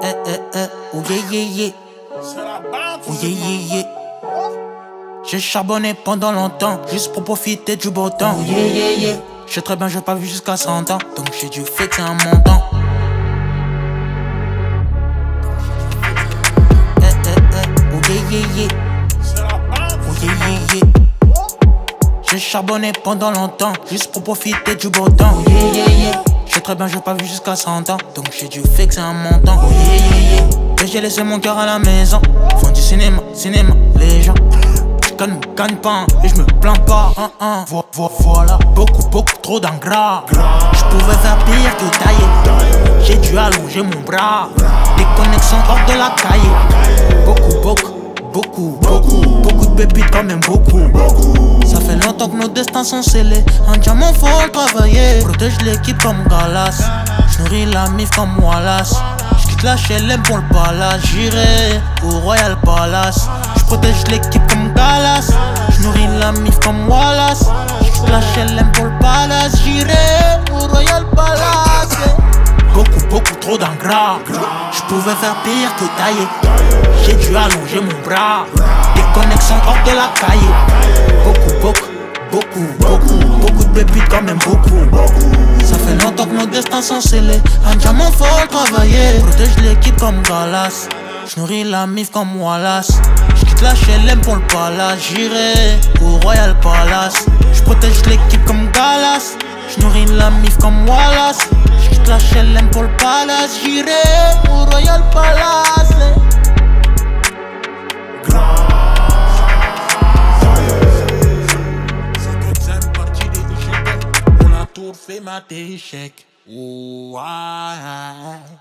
Oh yeah yeah yeah. Oh yeah yeah yeah. J'ai charbonné pendant longtemps, juste pour profiter du beau temps. Oh yeah yeah yeah. Je sais très bien, j'ai pas vu jusqu'à 100 ans, donc j'ai dû fixer un montant. Oh yeah yeah yeah. Oh yeah yeah yeah. J'ai charbonné pendant longtemps, juste pour profiter du beau temps. Oh yeah yeah yeah. Je sais très bien, j'ai pas vu jusqu'à 100 ans, donc j'ai dû fixer un montant. Oh yeah yeah yeah. Et j'ai laissé mon cœur à la maison, font du cinéma, les gens. Me gagne pas et je me plains pas. Voilà, beaucoup trop d'ingrats. Je pouvais faire pire que tailler. J'ai dû allonger mon bras. Des connexions hors de la caille. Beaucoup de pépites quand même beaucoup. Ça fait longtemps que nos destins sont scellés. Un diamant faut le travailler. Protège l'équipe comme Galas. Je nourris la mif comme Wallace. J'quitte la HLM pour le palace. J'irai au Royal Palace. J'protège l'équipe comme Galas. J'nourris la mif comme Wallace. J'quitte la HLM pour le palace. J'irai au Royal Palace. Beaucoup trop d'ingrats. J'pouvais faire pire que tailler. J'ai dû allonger mon bras. Des connexions hors de la caille. Beaucoup de pépites quand même beaucoup. Ça fait longtemps que nos destins sont scellés. Un diamant faut le travailler. Protège l'équipe comme Galas. J'nourris la mif comme Wallace. J'quitte la HLM pour le palace. J'irai au Royal Palace. J'protège l'équipe comme Galas. J'nourris la mif comme Wallace. J'quitte la HLM pour le palace. J'irai au Royal Palace. Fait ma échec. Oh,